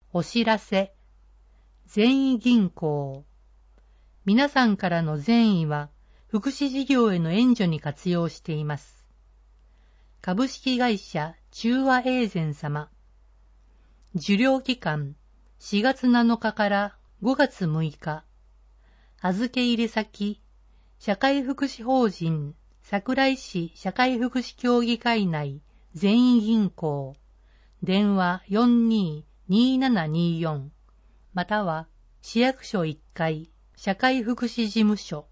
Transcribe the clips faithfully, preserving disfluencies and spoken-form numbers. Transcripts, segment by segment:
お知らせ。善意銀行。皆さんからの善意は福祉事業への援助に活用しています。株式会社中和永善様。受領期間しがつなのかからごがつむいか。預け入れ先社会福祉法人桜井市社会福祉協議会内善意銀行。電話 よんにーにーななにーよん または市役所いっかい社会福祉事務所。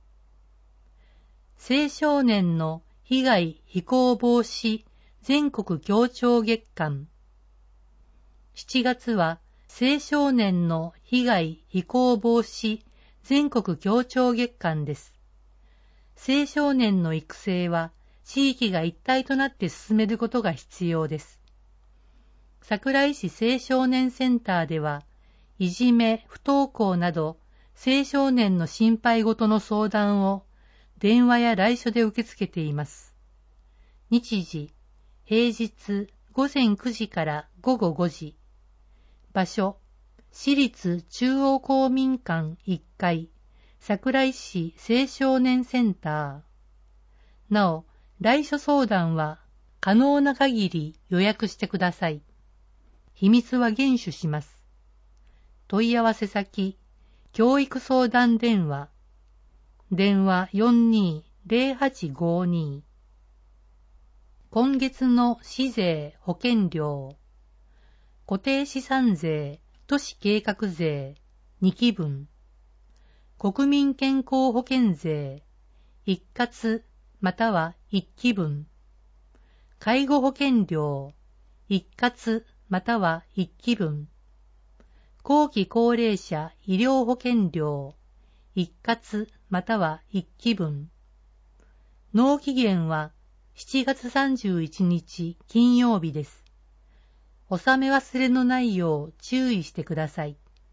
青少年の被害非行防止全国協調月間。しちがつは青少年の被害非行防止全国協調月間です。青少年の育成は地域が一体となって進めることが必要です。桜井市青少年センターでは、いじめ、不登校など青少年の心配事の相談を電話や来所で受け付けています。日時、平日ごぜんくじからごごごじ。場所、市立中央公民館いっかい、桜井市青少年センター。なお、来所相談は可能な限り予約してください。秘密は厳守します。問い合わせ先、教育相談電話。電話 よんにーぜろはちごに。今月の市税保険料。固定資産税、都市計画税、にきぶん。国民健康保険税、一括またはいっきぶん。介護保険料、一括またはいっきぶん。後期高齢者医療保険料、一括またはいっきぶん。納期限はしちがつさんじゅういちにち金曜日です。納め忘れのないよう注意してください。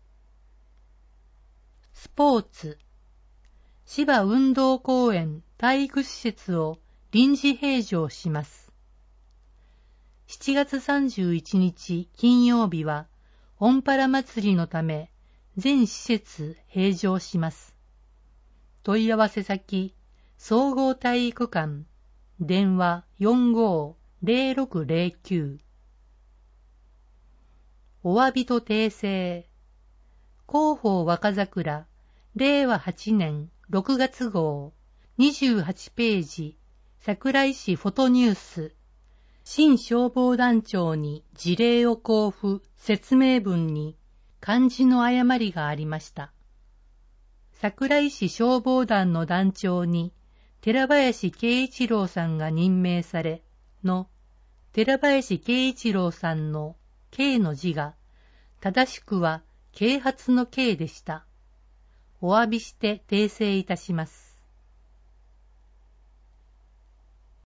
スポーツ。芝運動公園体育施設を臨時閉場します。しちがつさんじゅういちにち金曜日はオンパラ祭りのため全施設閉場します。問い合わせ先、総合体育館、電話 よんごーぜろろくぜろきゅう。お詫びと訂正。広報若桜、れいわはちねんろくがつごう、にじゅうはちページ、桜井市フォトニュース。新消防団長に辞令を交付説明文に漢字の誤りがありました。桜井市消防団の団長に寺林慶一郎さんが任命されの寺林慶一郎さんの慶の字が正しくは啓発の慶でした。お詫びして訂正いたします。